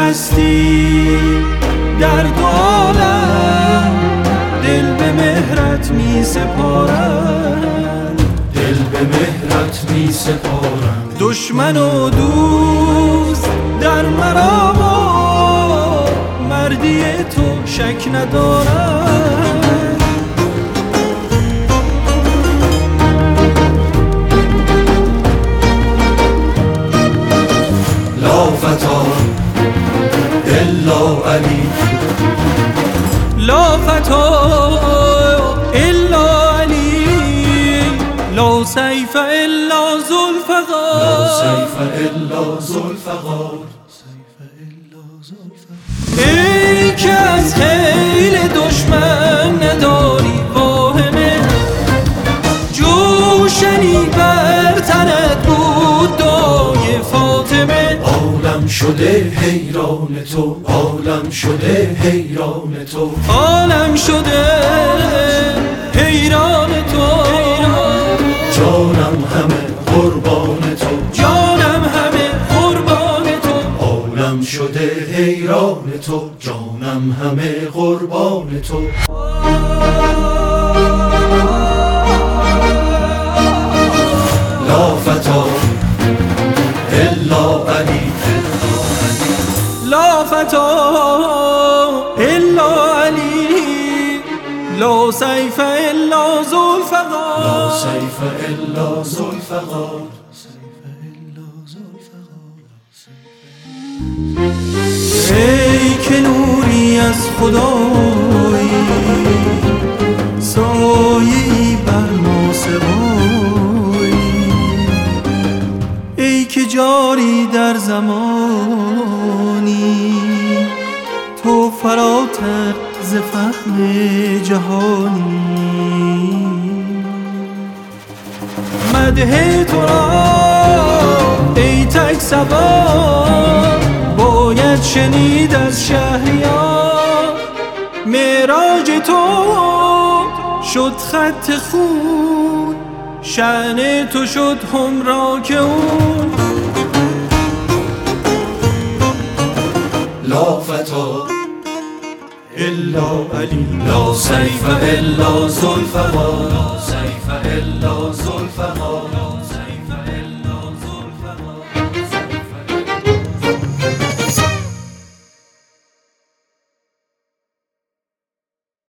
هستی در دو عالم، دل به مهرت می سپارم، دل به مهرت می سپارم. دشمن و دوست در مرا، مردی تو شک ندارم. لا فتا الا علی، لا فتا الا علی، لا سیف الا ذوالفقار، لا سیف الا ذوالفقار. ای که از خیل دشمن نداری واهمه، جوشنی بر تنت بود دای فاطمه. عالم شده حیران تو، عالم شده حیران تو، عالم شده حیران تو، جانم همه قربان تو، جانم همه قربان تو. عالم شده حیران تو، جانم همه قربان تو. لا فتا الا علی، لا فتا الا علی، لا سیف الا ذوالفقار، لا سیف الا ذوالفقار. ای که نوری از خدایی، سایه‌ای بر ما سوایی، ای که جاری در زمانی، تو فراتر ز فهم جهانی. مدح تو را ای تک سوار، باید شنید از شهریار. معراج تو شد خط خون، شأن تو شد همراک اون. لا فتا الا علی، لا سیف الا ذوالفقار، لا سیف الا